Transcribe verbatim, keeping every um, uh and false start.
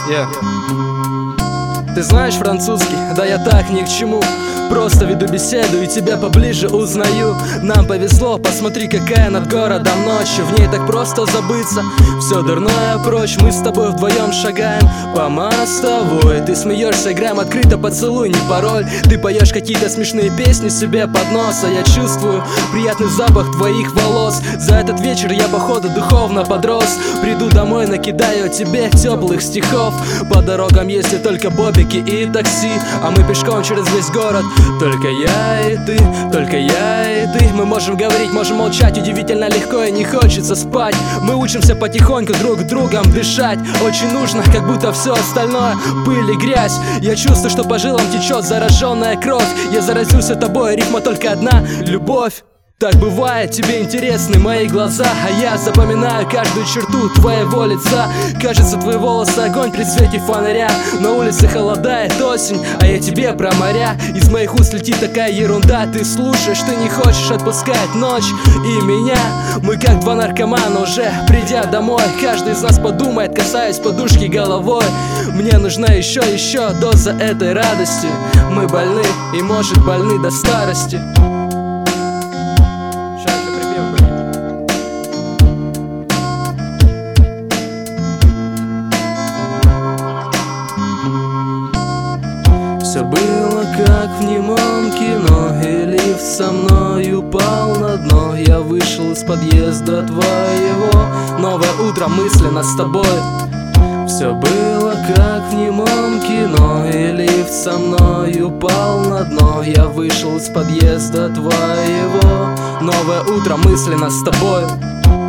Yeah. Ты знаешь французский? Да я так ни к чему. Просто веду беседу и тебя поближе узнаю. Нам повезло, посмотри, какая над городом ночь. В ней так просто забыться, все дурное прочь. Мы с тобой вдвоем шагаем по мостовой. Ты смеешься, играем открыто, поцелуй, не пароль. Ты поешь какие-то смешные песни себе под нос, а я чувствую приятный запах твоих волос. За этот вечер я походу духовно подрос. Приду домой, накидаю тебе теплых стихов. По дорогам ездят только бобики и такси, а мы пешком через весь город. Только я и ты, только я и ты. Мы можем говорить, можем молчать, удивительно легко и не хочется спать. Мы учимся потихоньку друг другом дышать. Очень нужно, как будто все остальное пыль и грязь. Я чувствую, что по жилам течет зараженная кровь. Я заразился тобой, рифма только одна — любовь. Так бывает, тебе интересны мои глаза, а я запоминаю каждую черту твоего лица. Кажется, твои волосы огонь при свете фонаря. На улице холодает осень, а я тебе про моря. Из моих уст летит такая ерунда. Ты слушаешь, ты не хочешь отпускать ночь и меня. Мы как два наркомана уже, придя домой. Каждый из нас подумает, касаясь подушки головой. Мне нужна еще, еще доза этой радости. Мы больны и, может, больны до старости. Все было как в немом кино, и лифт со мной упал на дно. Я вышел из подъезда твоего, новое утро мысленно с тобой. Все было как в немом кино, и лифт со мной упал на дно. Я вышел из подъезда твоего, новое утро мысленно с тобой.